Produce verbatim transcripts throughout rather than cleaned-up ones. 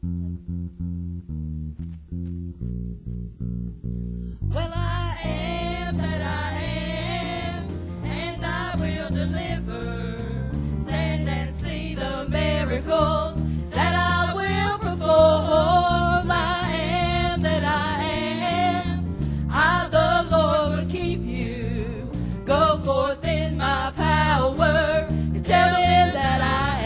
Well, I am that I am, and I will deliver. Stand and see the miracles that I will perform. I am that I am. I, the Lord, will keep you. Go forth in my power and tell him that I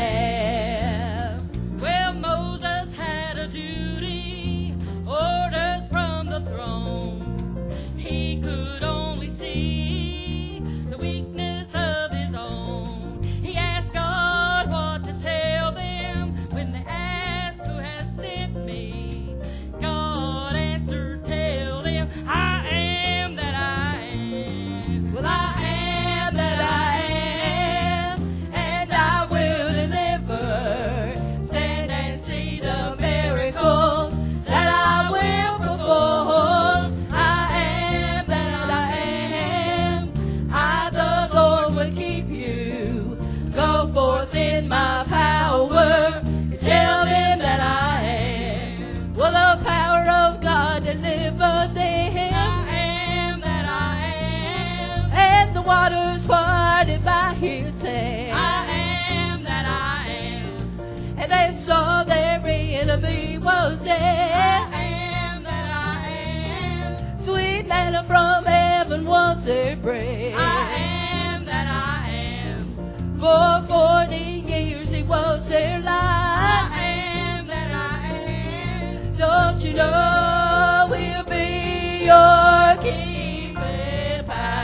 am. Well, Moses had a duty, orders from the throne. He could only see the weakness of his own. He asked God what to tell them when they asked who has sent me. God answered, tell them, I am that I am. Well, I am that I am, and I will deliver. Stand and see the miracles that I will perform. I am that I am. I, the Lord, will keep you. Go forth in my power and tell them that I am. Well, the power of God delivered them. I am that I am. And the waters parted by his hand. I am that I am. And they saw their enemy was dead. I am that I am. Sweet manna from heaven was their bread. I am that I am. For forty years he was their life. I am that I am. Don't you know we'll be your keeping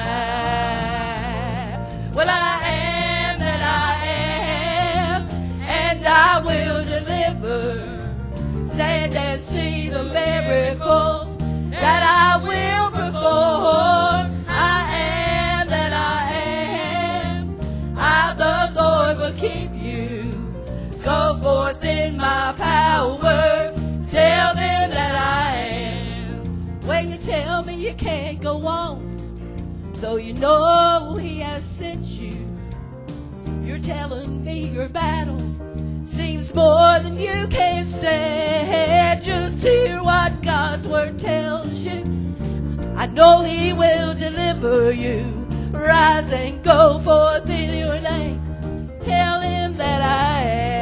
power? Well, I am that I am, and I will deliver. Stand and see the miracles that I will perform. I am that I am. I, the Lord, will keep you. Go forth in my power. Tell them that I am. When you tell me you can't go on, though you know he has sent you, you're telling me your battle seems more than you can stand. Just hear what God's word tells you. I know he will deliver you. Rise and go forth in your name. Tell him that I am.